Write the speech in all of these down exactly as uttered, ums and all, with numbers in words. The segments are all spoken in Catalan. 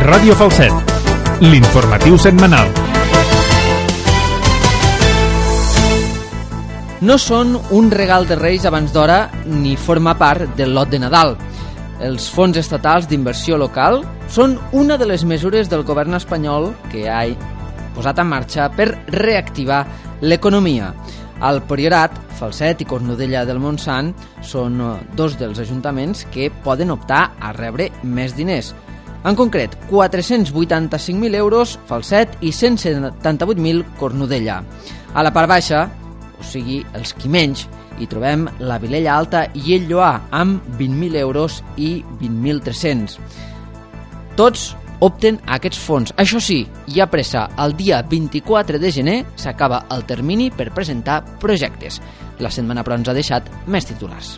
Ràdio Falset, l'informatiu setmanal. No són un regal de Reis abans d'hora ni forma part del lot de Nadal. Els fons estatals d'inversió local són una de les mesures del govern espanyol que ha posat en marxa per reactivar l'economia. Al Priorat, Falset i Cornudella del Montsant són dos dels ajuntaments que poden optar a rebre més diners. En concret, quatre-cents vuitanta-cinc mil euros Falset i cent setanta-vuit mil Cornudella. A la part baixa, o sigui, els qui menys, hi trobem la Vilella Alta i el Lloar, amb vint mil euros i vint mil tres-cents. Tots opten a aquests fons. Això sí, hi ha pressa. El dia vint-i-quatre de gener s'acaba el termini per presentar projectes. La setmana però ens ha deixat més titulars.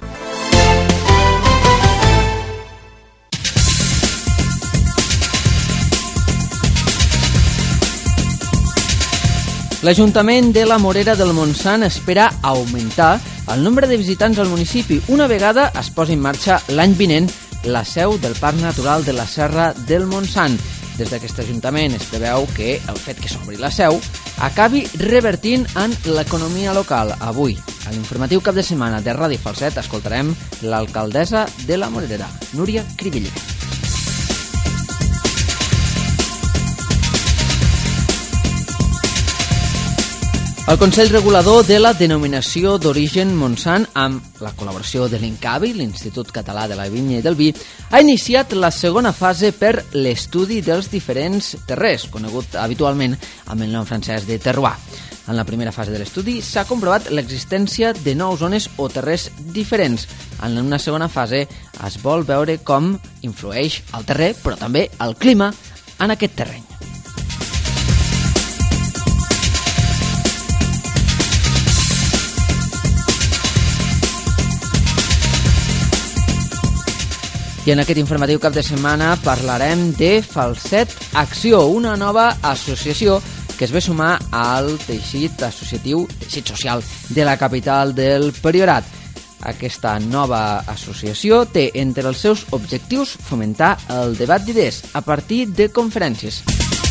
L'Ajuntament de la Morera del Montsant espera augmentar el nombre de visitants al municipi una vegada es posi en marxa l'any vinent la seu del Parc Natural de la Serra del Montsant. Des d'aquest Ajuntament es preveu que el fet que s'obri la seu acabi revertint en l'economia local. Avui, a l'informatiu cap de setmana de Ràdio Falset, escoltarem l'alcaldessa de la Morera, Núria Cribiller. El Consell Regulador de la Denominació d'Origen Montsant, amb la col·laboració de l'INCAVI, l'Institut Català de la Vinya i del Vi, ha iniciat la segona fase per l'estudi dels diferents terrers, conegut habitualment amb el nom francès de terroir. En la primera fase de l'estudi s'ha comprovat l'existència de nou zones o terrers diferents. En una segona fase es vol veure com influeix el terrer, però també el clima, en aquest terreny. I en aquest informatiu cap de setmana parlarem de Falset Acció, una nova associació que es ve sumar al teixit associatiu, teixit social de la capital del Priorat. Aquesta nova associació té entre els seus objectius fomentar el debat d'idees a partir de conferències.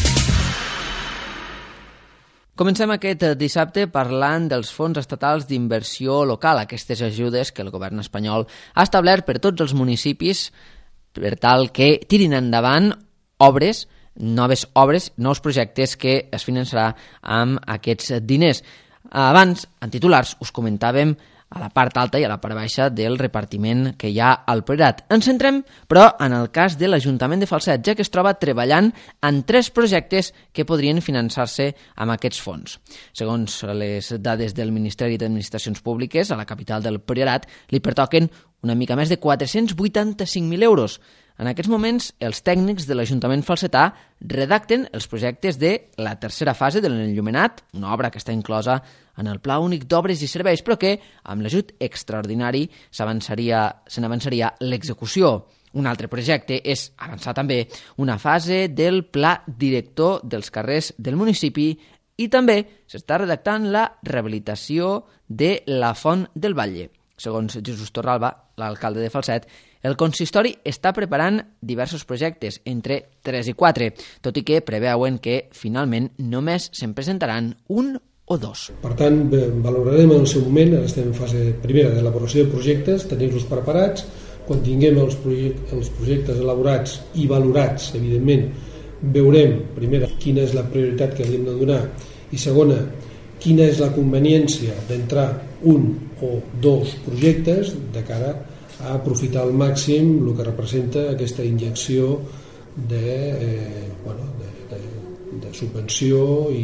Comencem aquest dissabte parlant dels fons estatals d'inversió local, aquestes ajudes que el govern espanyol ha establert per tots els municipis per tal que tirin endavant obres, noves obres, nous projectes que es finançarà amb aquests diners. Abans, en titulars, us comentàvem a la part alta i a la part baixa del repartiment que hi ha al Priorat. Ens centrem, però, en el cas de l'Ajuntament de Falset, ja que es troba treballant en tres projectes que podrien finançar-se amb aquests fons. Segons les dades del Ministeri d'Administracions Públiques, a la capital del Priorat li pertoquen una mica més de quatre-cents vuitanta-cinc mil euros. En aquests moments, els tècnics de l'Ajuntament falsetà redacten els projectes de la tercera fase de l'enllumenat, una obra que està inclosa en el Pla Únic d'Obres i Serveis, però que, amb l'ajut extraordinari, s'avançaria, se n'avançaria l'execució. Un altre projecte és avançar també una fase del Pla Director dels carrers del municipi i també s'està redactant la rehabilitació de la Font del Batlle. Segons Jesús Torralba, l'alcalde de Falset, el consistori està preparant diversos projectes, entre tres i quatre, tot i que preveuen que finalment només se'n presentaran un o dos. Per tant, valorarem en el seu moment, ara estem en fase primera d'elaboració de projectes, tenir-los preparats, quan tinguem els, project, els projectes elaborats i valorats, evidentment, veurem, primera, quina és la prioritat que li hem de donar i segona, quina és la conveniència d'entrar un o dos projectes de cara a aprofitar al màxim el que representa aquesta injecció de, eh, bueno, de, de, de subvenció i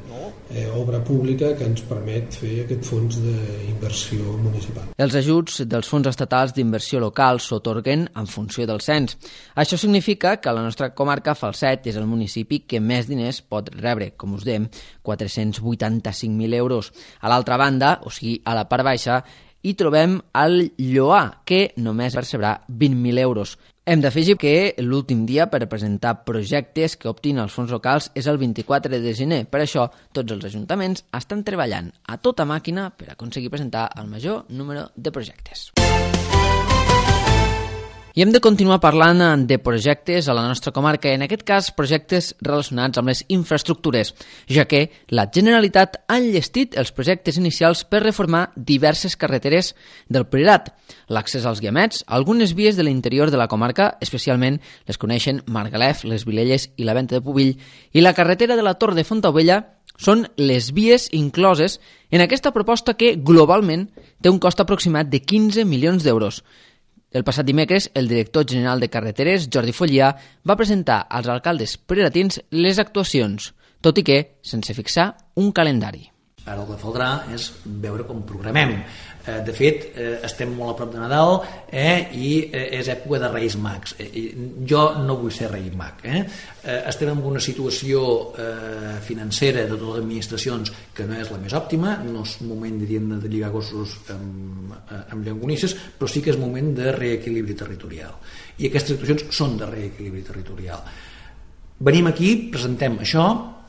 d'obra eh, pública que ens permet fer aquest fons d'inversió municipal. Els ajuts dels fons estatals d'inversió local s'atorguen en funció del cens. Això significa que la nostra comarca Falset és el municipi que més diners pot rebre, com us dèiem, quatre-cents vuitanta-cinc mil euros. A l'altra banda, o sigui, a la part baixa, hi trobem el Lloar, que només percebrà vint mil euros. Hem d'afegir que l'últim dia per presentar projectes que optin els fons locals és el vint-i-quatre de gener. Per això, tots els ajuntaments estan treballant a tota màquina per aconseguir presentar el major número de projectes. I hem de continuar parlant de projectes a la nostra comarca, en aquest cas projectes relacionats amb les infraestructures, ja que la Generalitat ha enllestit els projectes inicials per reformar diverses carreteres del Priorat. L'accés als Guiamets, algunes vies de l'interior de la comarca, especialment les coneixen Margalef, les Vilelles i la Venta de Pubill, i la carretera de la Tor de Fontaubella són les vies incloses en aquesta proposta que globalment té un cost aproximat de quinze milions d'euros. El passat dimecres, el director general de Carreteres, Jordi Follià, va presentar als alcaldes prioratins les actuacions, tot i que sense fixar un calendari. Ara el que caldrà és veure com programem. De fet, estem molt a prop de Nadal eh, i és època de Reis Mags. Jo no vull ser Rei Mag. Eh? Estem en una situació eh, financera de totes les administracions que no és la més òptima, no és moment, diríem, de lligar gossos amb, amb llonganisses, però sí que és moment de reequilibri territorial. I aquestes actuacions són de reequilibri territorial. Venim aquí, presentem això,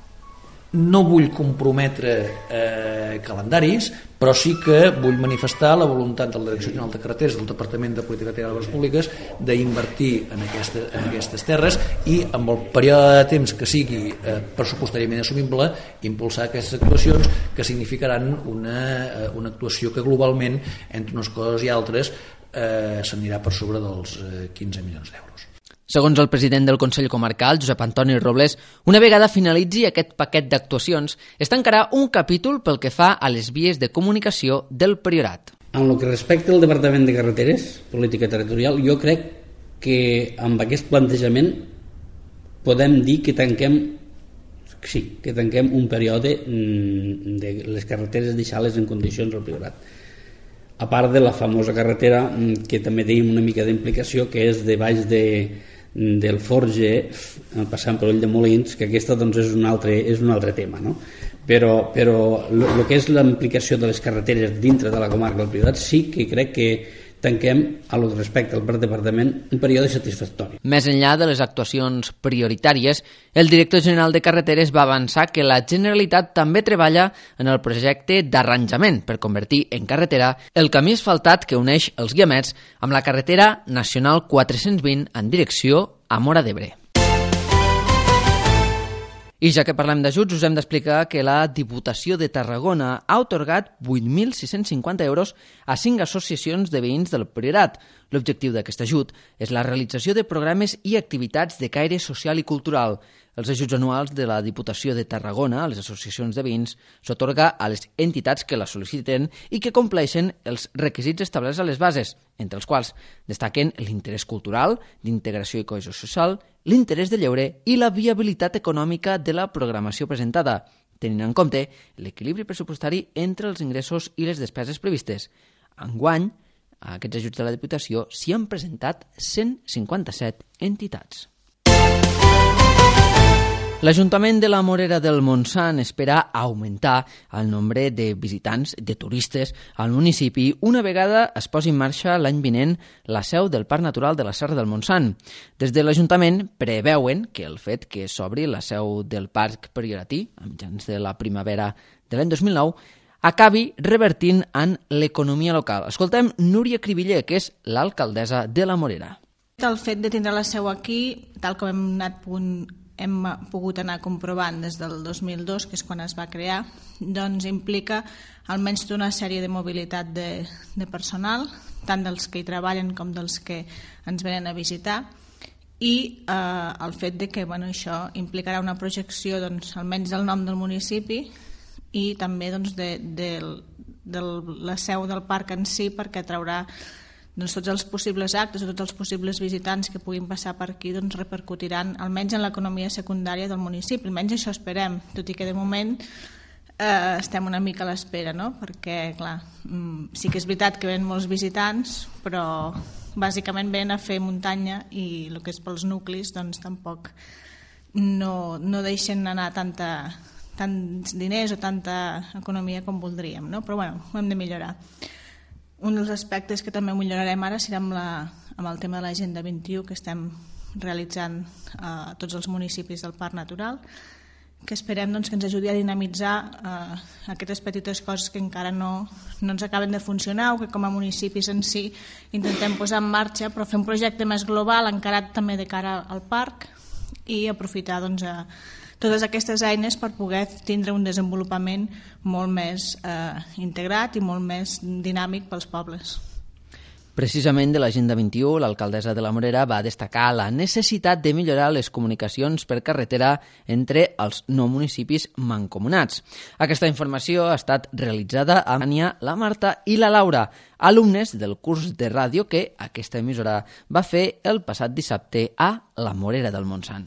no vull comprometre eh, calendaris, però sí que vull manifestar la voluntat de la Direcció General de Carreteres, del Departament de Política Territorial i Obres Públiques, d'invertir en, aquesta, en aquestes terres i amb el període de temps que sigui eh, pressupostàriament assumible, impulsar aquestes actuacions que significaran una, una actuació que globalment, entre unes coses i altres, eh, s'anirà per sobre dels eh, quinze milions d'euros. Segons el president del Consell Comarcal, Josep Antoni Robles, una vegada finalitzi aquest paquet d'actuacions, es tancarà un capítol pel que fa a les vies de comunicació del Priorat. En el que respecta al Departament de Carreteres, Política Territorial, jo crec que amb aquest plantejament podem dir que tanquem, sí, que tanquem un període de les carreteres deixades en condicions al Priorat. A part de la famosa carretera que també tenim una mica d'implicació, que és de baix de del Forge passant per Ull de Molins, que aquesta doncs, és, un altre, és un altre tema, no? Però, però el que és la implicació de les carreteres dintre de la comarca del Priorat sí que crec que tanquem, a lo que respecta al departament, un període satisfactori. Més enllà de les actuacions prioritàries, el director general de Carreteres va avançar que la Generalitat també treballa en el projecte d'arranjament per convertir en carretera el camí asfaltat que uneix els Guiamets amb la carretera nacional quatre-cents vint en direcció a Móra d'Ebre. I ja que parlem d'ajuts, us hem d'explicar que la Diputació de Tarragona ha atorgat vuit mil sis-cents cinquanta euros a cinc associacions de veïns del Priorat. L'objectiu d'aquest ajut és la realització de programes i activitats de caire social i cultural. Els ajuts anuals de la Diputació de Tarragona a les associacions de veïns s'atorga a les entitats que la sol·liciten i que compleixen els requisits establerts a les bases, entre els quals destaquen l'interès cultural, d'integració i cohesió social, l'interès de lleure i la viabilitat econòmica de la programació presentada, tenint en compte l'equilibri pressupostari entre els ingressos i les despeses previstes. Enguany, a aquests ajuts de la Diputació s'hi han presentat cent cinquanta-set entitats. L'Ajuntament de la Morera del Montsant espera augmentar el nombre de visitants, de turistes, al municipi una vegada es posi en marxa l'any vinent la seu del Parc Natural de la Serra del Montsant. Des de l'Ajuntament preveuen que el fet que s'obri la seu del Parc Prioratí, a mitjans de la primavera de l'any dos mil nou, acabi revertint en l'economia local. Escoltem Núria Cribiller, que és l'alcaldessa de la Morera. El fet de tindre la seu aquí, tal com hem anat punt hem pogut anar comprovant des del dos mil dos, que és quan es va crear, doncs implica almenys una sèrie de mobilitat de, de personal, tant dels que hi treballen com dels que ens venen a visitar, i eh, el fet de que bueno, això implicarà una projecció doncs, almenys del nom del municipi i també doncs, de, de, de la seu del parc en si, perquè traurà doncs, tots els possibles actes o tots els possibles visitants que puguin passar per aquí doncs, repercutiran almenys en l'economia secundària del municipi, almenys això esperem, tot i que de moment eh, estem una mica a l'espera, no? Perquè clar, sí que és veritat que venen molts visitants, però bàsicament venen a fer muntanya i el que és pels nuclis doncs tampoc no, no deixen anar tanta, tants diners o tanta economia com voldríem, no? Però bueno, ho hem de millorar. Un dels aspectes que també millorarem ara serà amb, la, amb el tema de l'Agenda vint i u que estem realitzant a tots els municipis del Parc Natural, que esperem doncs, que ens ajudi a dinamitzar eh, aquestes petites coses que encara no, no ens acaben de funcionar o que com a municipis en si intentem posar en marxa, però fer un projecte més global encarat també de cara al parc i aprofitar doncs, a totes aquestes eines per poder tindre un desenvolupament molt més eh, integrat i molt més dinàmic pels pobles. Precisament de l'Agenda vint-i-u, l'alcaldessa de la Morera va destacar la necessitat de millorar les comunicacions per carretera entre els nou municipis mancomunats. Aquesta informació ha estat realitzada amb Ania, la Marta i la Laura, alumnes del curs de ràdio que aquesta emissora va fer el passat dissabte a la Morera del Montsant.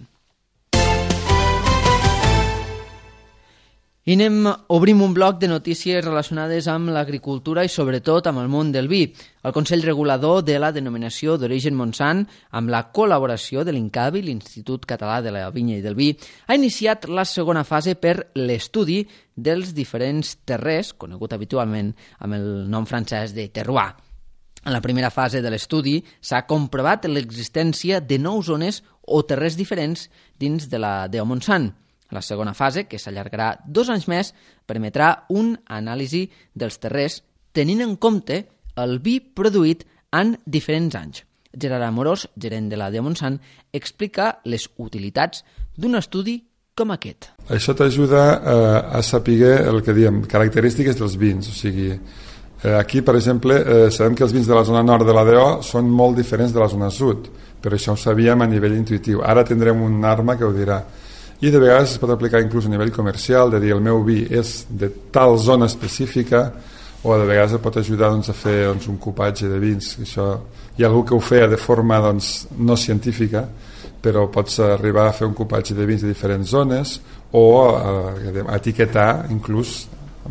I anem, obrim un bloc de notícies relacionades amb l'agricultura i sobretot amb el món del vi. El Consell Regulador de la Denominació d'Origen Montsant, amb la col·laboració de l'INCAVI, l'Institut Català de la Vinya i del Vi, ha iniciat la segona fase per l'estudi dels diferents terrers, conegut habitualment amb el nom francès de terroir. En la primera fase de l'estudi s'ha comprovat l'existència de nou zones o terrers diferents dins de la D O Montsant. La segona fase, que s'allargarà dos anys més, permetrà un anàlisi dels terrers tenint en compte el vi produït en diferents anys. Gerard Amorós, gerent de la D O Montsant, explica les utilitats d'un estudi com aquest. Això t'ajuda eh, a saber el que diem, característiques dels vins. O sigui, eh, aquí, per exemple, eh, sabem que els vins de la zona nord de la D O són molt diferents de la zona sud, però això ho sabíem a nivell intuitiu. Ara tindrem una arma que ho dirà. I de vegades es pot aplicar inclús a nivell comercial, de dir el meu vi és de tal zona específica, o de vegades pot ajudar doncs, a fer doncs, un cupatge de vins. Això, hi ha algú que ho feia de forma doncs, no científica, però pots arribar a fer un cupatge de vins de diferents zones o a, a etiquetar inclús,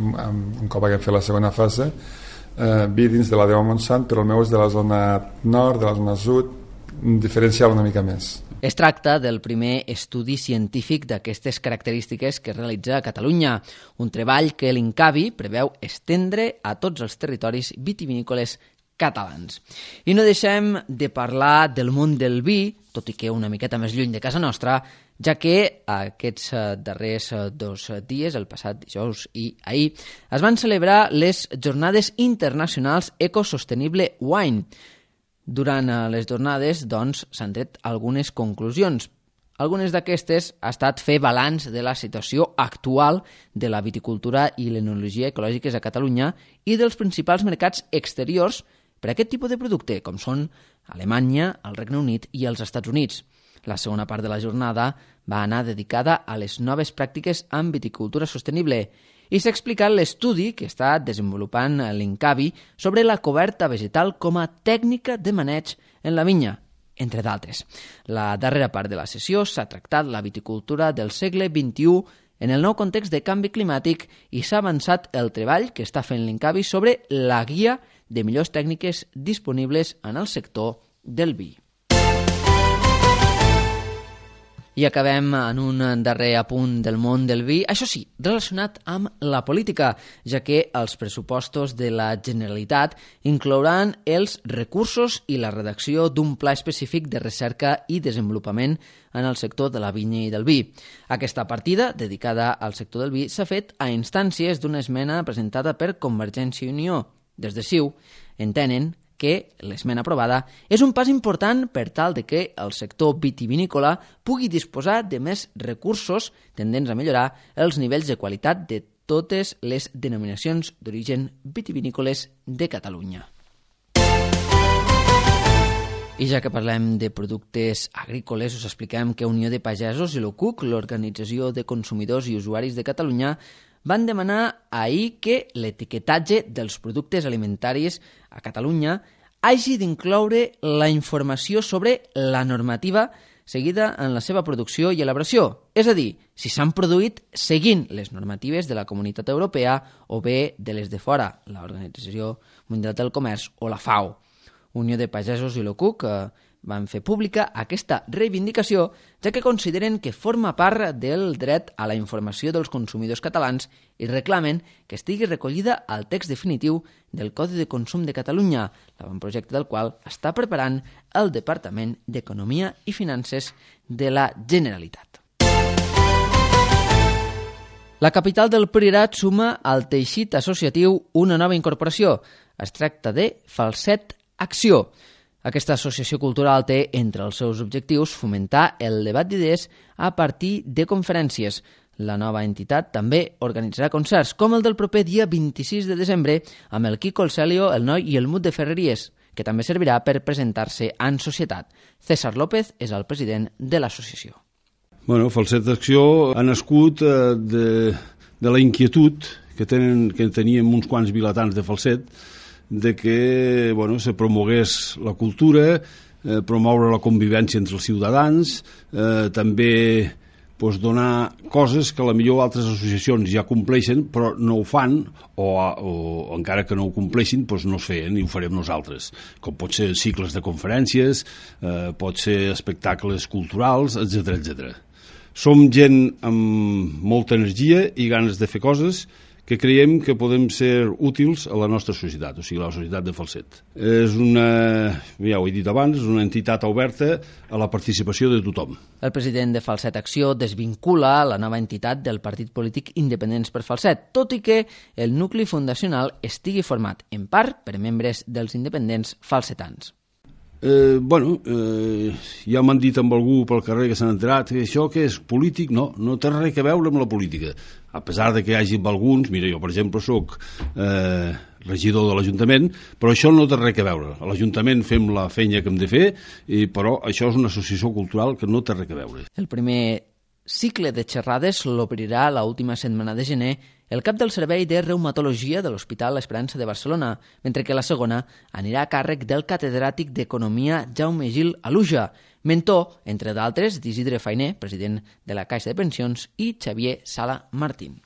un cop haguem fet la segona fase, eh, vi dins de la D O Montsant, però el meu és de la zona nord, de la zona sud, diferenciar una mica més. Es tracta del primer estudi científic d'aquestes característiques que es realitza a Catalunya, un treball que l'INCAVI preveu estendre a tots els territoris vitivinícoles catalans. I no deixem de parlar del món del vi, tot i que una miqueta més lluny de casa nostra, ja que aquests darrers dos dies, el passat dijous i ahir, es van celebrar les Jornades Internacionals Ecosostenible Wine. Durant les jornades, doncs, s'han tret algunes conclusions. Algunes d'aquestes ha estat fer balanç de la situació actual de la viticultura i l'enologia ecològiques a Catalunya i dels principals mercats exteriors per a aquest tipus de producte, com són Alemanya, el Regne Unit i els Estats Units. La segona part de la jornada va anar dedicada a les noves pràctiques en viticultura sostenible i s'ha explicat l'estudi que està desenvolupant l'INCAVI sobre la coberta vegetal com a tècnica de maneig en la vinya, entre d'altres. La darrera part de la sessió s'ha tractat la viticultura del segle vint-i-u en el nou context de canvi climàtic i s'ha avançat el treball que està fent l'INCAVI sobre la guia de millors tècniques disponibles en el sector del vi. I acabem en un darrer apunt del món del vi, això sí, relacionat amb la política, ja que els pressupostos de la Generalitat inclouran els recursos i la redacció d'un pla específic de recerca i desenvolupament en el sector de la vinya i del vi. Aquesta partida, dedicada al sector del vi, s'ha fet a instàncies d'una esmena presentada per Convergència i Unió. Des de C I U entenen que l'esmena aprovada és un pas important per tal de que el sector vitivinícola pugui disposar de més recursos tendents a millorar els nivells de qualitat de totes les denominacions d'origen vitivinícoles de Catalunya. I ja que parlem de productes agrícoles, us expliquem que Unió de Pagesos i l'O C U C, l'Organització de Consumidors i Usuaris de Catalunya, van demanar ahir que l'etiquetatge dels productes alimentaris a Catalunya hagi d'incloure la informació sobre la normativa seguida en la seva producció i elaboració, és a dir, si s'han produït seguint les normatives de la Comunitat Europea o bé de les de fora, l'Organització Mundial del Comerç o la F A O. Unió de Pagesos i l'O C U C van fer pública aquesta reivindicació, ja que consideren que forma part del dret a la informació dels consumidors catalans i reclamen que estigui recollida al text definitiu del Codi de Consum de Catalunya, l'avantprojecte del qual està preparant el Departament d'Economia i Finances de la Generalitat. La capital del Priorat suma al teixit associatiu una nova incorporació. Es tracta de Falset Acció. Aquesta associació cultural té entre els seus objectius fomentar el debat d'idees a partir de conferències. La nova entitat també organitzarà concerts, com el del proper dia vint-i-sis de desembre amb el Quico, el Celio, el Noi i el Mut de Ferreries, que també servirà per presentar-se en societat. César López és el president de l'associació. Bueno, Falset Acció ha nascut eh, de, de la inquietud que, tenen, que teníem uns quants vilatans de Falset de que bueno, se promogués la cultura, eh, promoure la convivència entre els ciutadans, eh, també pues, donar coses que a la millor altres associacions ja compleixen però no ho fan o, o encara que no ho compleixin pues, no es feien i ho farem nosaltres, com pot ser cicles de conferències, eh, pot ser espectacles culturals, etcètera etcètera. Som gent amb molta energia i ganes de fer coses que creiem que podem ser útils a la nostra societat, o sigui, la societat de Falset. És una, ja ho he dit abans, és una entitat oberta a la participació de tothom. El president de Falset Acció desvincula la nova entitat del partit polític Independents per Falset, tot i que el nucli fundacional estigui format, en part, per membres dels independents falsetans. Eh, bueno, eh, ja m'han dit amb algú pel carrer que s'han enterat que això que és polític, no, no té res a veure amb la política, a pesar de que hi hagi alguns, mira, jo per exemple soc eh, regidor de l'Ajuntament, però això no té res a veure, a l'Ajuntament fem la feina que hem de fer, i, però això és una associació cultural que no té res a veure. El primer cicle de xerrades l'obrirà l'última setmana de gener el cap del Servei de Reumatologia de l'Hospital Esperança de Barcelona, mentre que la segona anirà a càrrec del catedràtic d'Economia Jaume Gil Aluja, mentor, entre d'altres, d'Isidre Fainé, president de la Caixa de Pensions, i Xavier Sala Martín.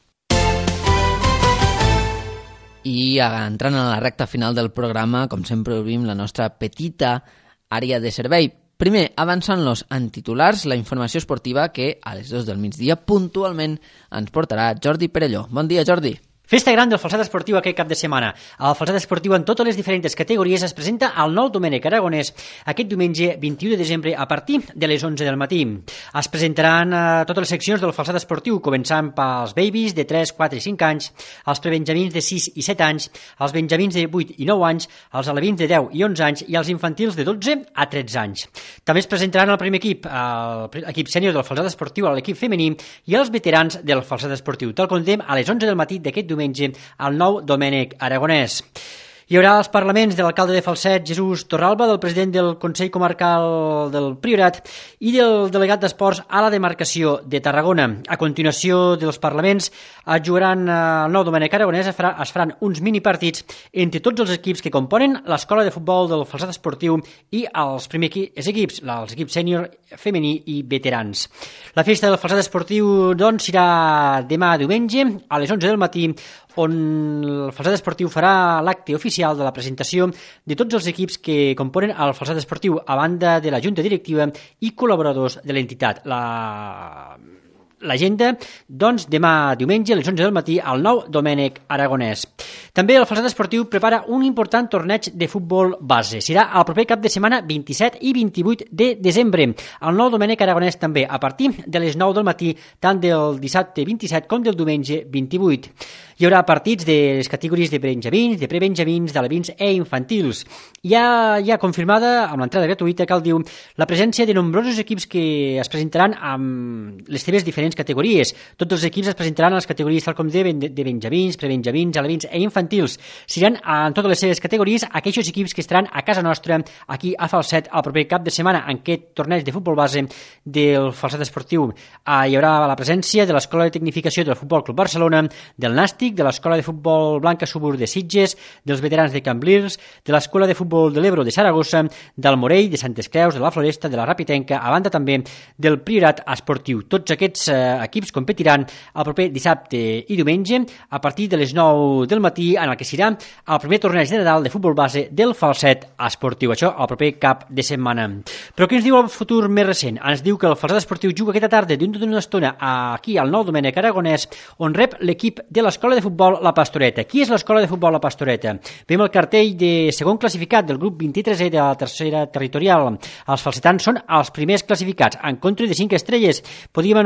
I entrant a la recta final del programa, com sempre obrim la nostra petita àrea de servei. Primer, avançant-los en titulars, la informació esportiva que a les dues del migdia puntualment ens portarà Jordi Perelló. Bon dia, Jordi. Festa gran del Falset Esportiu aquest cap de setmana. El Falset Esportiu en totes les diferents categories es presenta al nou Domènec Aragonès aquest diumenge vint-i-u de desembre a partir de les onze del matí. Es presentaran eh, totes les seccions del Falset Esportiu, començant pels babies de tres, quatre i cinc anys, els prebenjamins de sis i set anys, els benjamins de vuit i nou anys, els alevins de deu i onze anys i els infantils de dotze a tretze anys. També es presentaran el primer equip, l'equip sènior del Falset Esportiu, l'equip femení i els veterans del Falset Esportiu. Tal com dèiem, a les onze del matí d'aquest diumenge diumenge al nou Domènec Aragonès. Hi haurà els parlaments de l'alcalde de Falset, Jesús Torralba, del president del Consell Comarcal del Priorat i del delegat d'Esports a la demarcació de Tarragona. A continuació dels parlaments es jugaran al nou Domènec Aragonès, es, farà, es faran uns minipartits entre tots els equips que componen l'escola de futbol del Falset Esportiu i els primers equips, els equips sènior, femení i veterans. La festa del Falset Esportiu doncs serà demà diumenge a les onze del matí, on el Falset Esportiu farà l'acte oficial de la presentació de tots els equips que componen el Falset Esportiu, a banda de la Junta Directiva i col·laboradors de l'entitat. La... L'agenda, doncs, demà diumenge a les onze del matí al nou Domènec Aragonès. També el Falset Esportiu prepara un important torneig de futbol base. Serà el proper cap de setmana vint-i-set i vint-i-vuit de desembre. Al nou Domènec Aragonès també, a partir de les nou del matí, tant del dissabte vint-i-set com del diumenge vint-i-vuit. Hi haurà partits de les categories de benjamins, de prebenjamins, d'alevins e infantils. Hi ha, hi ha confirmada, amb l'entrada gratuïta, cal dir, la presència de nombrosos equips que es presentaran amb les seves diferents categories. Tots els equips es presentaran a les categories tal com de, de benjamins, prebenjamins, alevins e infantils. Seran en totes les seves categories aquells equips que estaran a casa nostra, aquí a Falset, el proper cap de setmana en aquest torneig de futbol base del Falset Esportiu. Ah, hi haurà la presència de l'Escola de Tecnificació del Futbol Club Barcelona, del Nàstic, de l'Escola de Futbol Blanca Subur de Sitges, dels veterans de Cambrils, de l'Escola de Futbol de l'Ebro de Saragossa, del Morell, de Santes Creus, de la Floresta, de la Rapitenca, a banda també del Priorat Esportiu. Tots aquests eh, equips competiran el proper dissabte i diumenge a partir de les nou del matí, en el que serà el primer torneig de Nadal de futbol base del Falset Esportiu. Això el proper cap de setmana. Però què ens diu el futur més recent? Ens diu que el Falset Esportiu juga aquesta tarda dintre d'una estona aquí al nou Domènec Aragonès, on rep l'equip de l'Escola de Futbol La Pastoreta. Qui és l'Escola de Futbol La Pastoreta? Vem el cartell de segon classificat del grup vint-i-tres E de la tercera territorial. Els falsetans són els primers classificats, en contra de cinc estrelles. Podríem anomenar aquest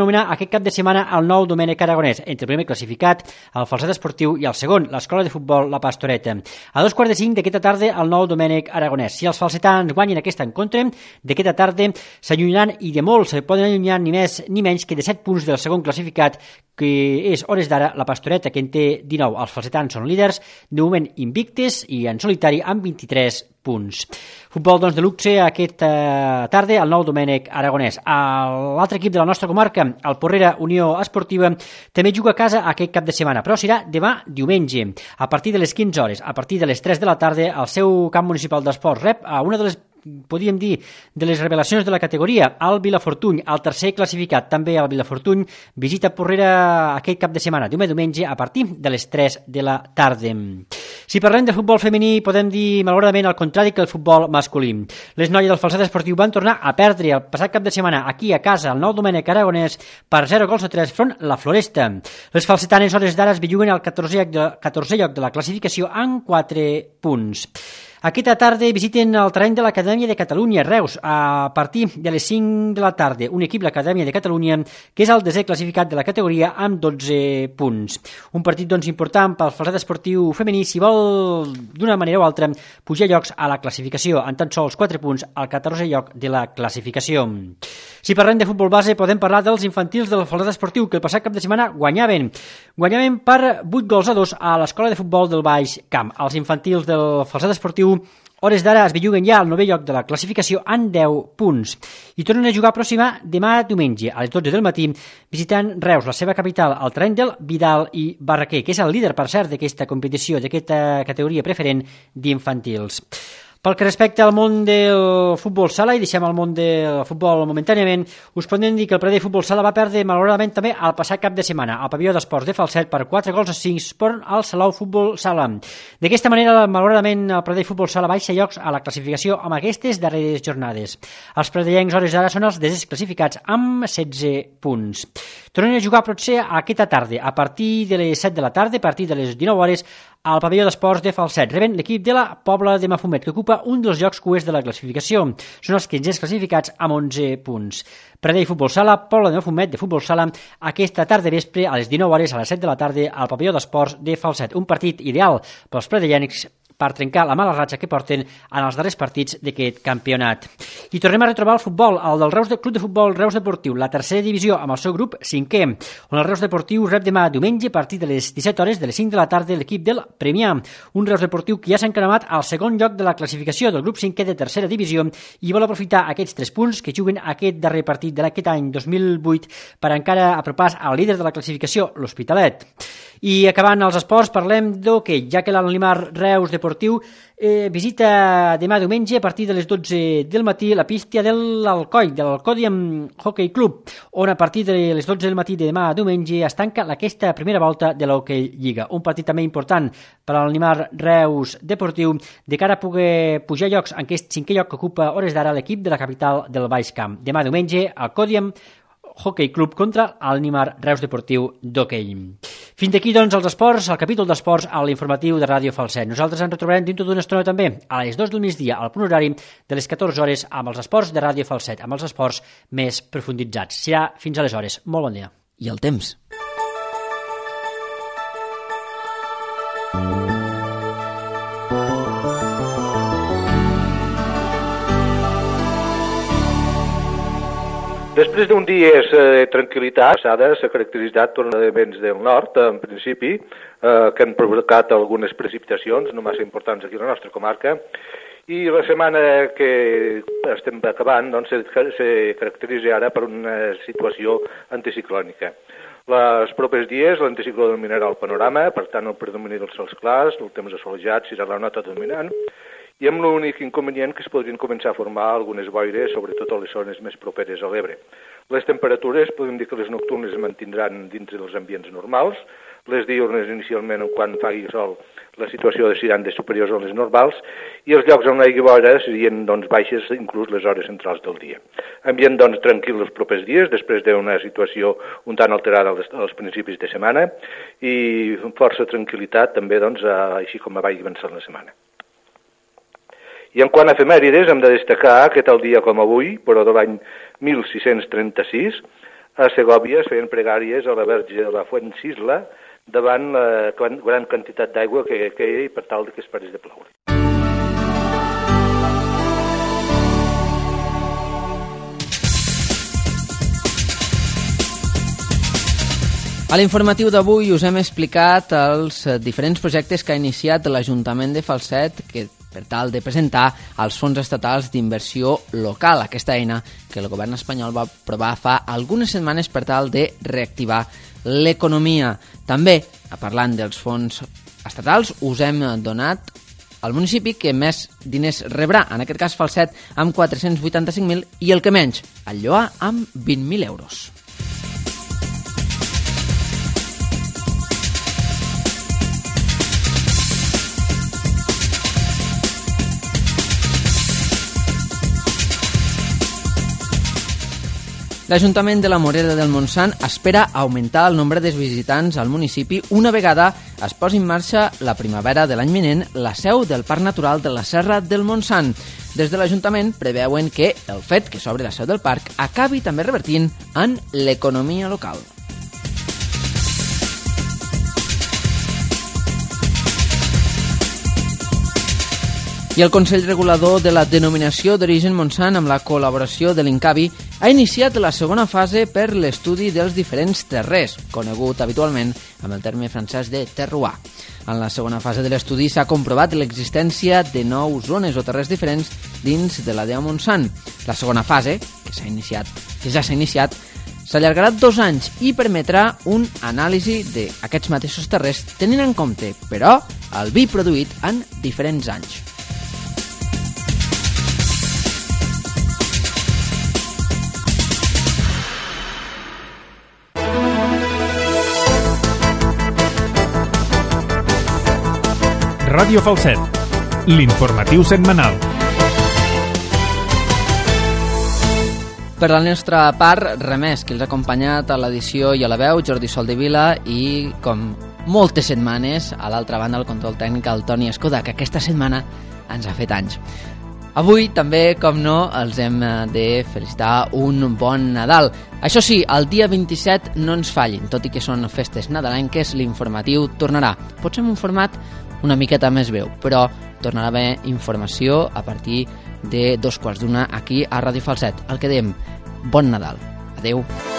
aquest cap de setmana el nou Domènec Aragonès, entre el primer classificat, el Falset Esportiu, i el segon, l'Escola de Futbol La Pastoreta. A dos quarts de cinc d'aquesta tarda, el nou Domènec Aragonès. Si els falsetans guanyen aquest encontre, d'aquesta tarda s'allunyaran, i de molt, se poden allunyar ni més ni menys que de set punts del segon classificat, que és, hores d'ara, la Pastoreta, que en té dinou. Els falsetans són líders, de moment invictes i en solitari amb vint-i-tres punts. Futbol, doncs, de luxe aquesta tarda, el nou Domènec Aragonès. L'altre equip de la nostra comarca, el Porrera Unió Esportiva, també juga a casa aquest cap de setmana, però serà demà diumenge, a partir de les quinze hores, a partir de les tres de la tarda, al seu camp municipal d'esports. Rep a una de les, podríem dir, de les revelacions de la categoria, el Vilafortuny, el tercer classificat, també el Vilafortuny, visita Porrera aquest cap de setmana, demà diumenge, a partir de les tres de la tarda. Si parlem de futbol femení, podem dir, malauradament, el contrari que el futbol masculí. Les noies del Falset Esportiu van tornar a perdre el passat cap de setmana aquí a casa, el nou Domènec Aragonès, per zero gols a tres front la Floresta. Les falsetanes, hores d'ara, es belluguen al catorzè lloc de la classificació amb quatre punts. Aquesta tarda visiten el terreny de l'Acadèmia de Catalunya, Reus, a partir de les cinc de la tarda. Un equip, l'Acadèmia de Catalunya, que és el desè classificat de la categoria amb dotze punts. Un partit, doncs, important pel Falset Esportiu femení si vol, d'una manera o altra, pujar llocs a la classificació, en tan sols quatre punts al catorzè lloc de la classificació. Si parlem de futbol base, podem parlar dels infantils del Falset Esportiu, que el passat cap de setmana guanyaven. Guanyaven per vuit gols a dos a l'Escola de Futbol del Baix Camp. Els infantils del Falset Esportiu, hores d'ara, es belluguen ja al novè lloc de la classificació amb deu punts. I tornen a jugar pròxima demà diumenge, a les dotze del matí, visitant Reus, la seva capital, al terreny del Vidal i Barraquer, que és el líder, per cert, d'aquesta competició, d'aquesta categoria preferent d'infantils. Pel que respecta al món del futbol sala, i deixem el món del futbol momentàniament, us podem dir que el Pradell Futbol Sala va perdre malauradament també el passat cap de setmana al pavelló d'esports de Falset per quatre gols a cinc per al Salou Futbol Sala. D'aquesta manera, malauradament, el Pradell Futbol Sala baixa llocs a la classificació amb aquestes darreres jornades. Els pradellencs, hores d'ara, són els desès classificats amb setze punts. Tornem a jugar potser aquesta tarda, a partir de les set de la tarda, a partir de les dinou hores, al pavelló d'esports de Falset. Reben l'equip de la Pobla de Mafumet, que ocupa un dels llocs cuers de la classificació. Són els quinzens classificats amb onze punts. Pradell Futbol Sala, Pobla de Mafumet de Futbol Sala, aquesta tarda vespre a les dinou hores, a les set de la tarda, al pavelló d'esports de Falset. Un partit ideal pels pradellencs per trencar la mala ratxa que porten en els darrers partits d'aquest campionat. I tornem a retrobar el futbol, el del Reus de Club de Futbol Reus Deportiu, la tercera divisió amb el seu grup cinquè, on el Reus Deportiu rep demà diumenge a partir de les disset hores de les cinc de la tarda l'equip del Premià, un Reus Deportiu que ja s'ha encaramat al segon lloc de la classificació del grup cinquè de tercera divisió i vol aprofitar aquests tres punts que juguen aquest darrer partit d'aquest any dos mil vuit per encara apropar al líder de la classificació, l'Hospitalet. I acabant els esports, parlem d'hoquei, ja que l'Alimar Reus Deportiu eh, visita demà diumenge a partir de les dotze del matí la pista de l'Alcoi, de l'Alcòdiam Hockey Club, on a partir de les dotze del matí de demà diumenge es tanca aquesta primera volta de l'Hockey Lliga. Un partit també important per a l'Alimar Reus Deportiu de cara a poder pujar llocs en aquest cinquè lloc que ocupa hores d'ara l'equip de la capital del Baix Camp. Demà diumenge, Alcòdiam Hockey Club contra l'Alimar Reus Deportiu d'hoquei. Fins d'aquí, doncs, els esports, el capítol d'esports a l'informatiu de Ràdio Falset. Nosaltres ens retrobarem dintre d'una estona també, a les dues del migdia, al punt horari de les catorze hores, amb els esports de Ràdio Falset, amb els esports més profunditzats. Serà fins aleshores. Molt bon dia. I el temps. Després d'un dia de tranquil·litat, passada s'ha caracteritzat per vents del nord, en principi, eh, que han provocat algunes precipitacions, no massa importants aquí a la nostra comarca, i la setmana que estem acabant doncs, se, se caracteritza ara per una situació anticiclònica. Els propers dies l'anticicló dominarà el panorama, per tant el predomini dels cels clars, el temps assolejat serà la nota dominant, i amb l'únic inconvenient que es podrien començar a formar algunes boires, sobretot a les zones més properes a l'Ebre. Les temperatures, podem dir que les nocturnes es mantindran dintre dels ambients normals, les diurnes inicialment quan faci sol la situació seran de superiors a les normals, i els llocs on hi hagi boira serien doncs, baixes inclús les hores centrals del dia. Ambient doncs, tranquil els propers dies, després d'una situació un tant alterada als, als principis de setmana, i força tranquil·litat també, doncs, a, així com vagi avançant la setmana. I en quant a efemèrides, hem de destacar que tal dia com avui, però de l'any mil sis-cents trenta-sis, a Segòvia es feien pregàries a la Verge de la Fuent Cisla davant la gran quantitat d'aigua que queia i per tal que es parés de ploure. A l'informatiu d'avui us hem explicat els diferents projectes que ha iniciat l'Ajuntament de Falset que per tal de presentar els fons estatals d'inversió local, aquesta eina que el govern espanyol va aprovar fa algunes setmanes per tal de reactivar l'economia. També, parlant dels fons estatals, us hem donat el municipi que més diners rebrà, en aquest cas Falset, amb quatre-cents vuitanta-cinc mil i el que menys, el Lloar, amb vint mil euros. L'Ajuntament de la Morera del Montsant espera augmentar el nombre de visitants al municipi una vegada es posi en marxa la primavera de l'any vinent la seu del Parc Natural de la Serra del Montsant. Des de l'Ajuntament preveuen que el fet que s'obre la seu del parc acabi també revertint en l'economia local. I el Consell Regulador de la Denominació d'Origen Montsant, amb la col·laboració de l'Incavi, ha iniciat la segona fase per l'estudi dels diferents terrers, conegut habitualment amb el terme francès de terroir. En la segona fase de l'estudi s'ha comprovat l'existència de nou zones o terrers diferents dins de la D E O Montsant. La segona fase, que s'ha iniciat, que ja s'ha iniciat, s'allargarà dos anys i permetrà un anàlisi d'aquests mateixos terrers tenint en compte, però, el vi produït en diferents anys. Ràdio Falset, l'informatiu setmanal. Per la nostra part, remés, que els ha acompanyat a l'edició i a la veu, Jordi Soldevila, i com moltes setmanes, a l'altra banda, el control tècnic, el Toni Escoda, que aquesta setmana ens ha fet anys. Avui també, com no, els hem de felicitar un bon Nadal. Això sí, el dia vint-i-set no ens fallin, tot i que són festes nadalenques, l'informatiu tornarà. Pot ser un format una miqueta més veu, però tornarà a haver informació a partir de dos quarts d'una aquí a Ràdio Falset. El que dèiem, bon Nadal. Adeu.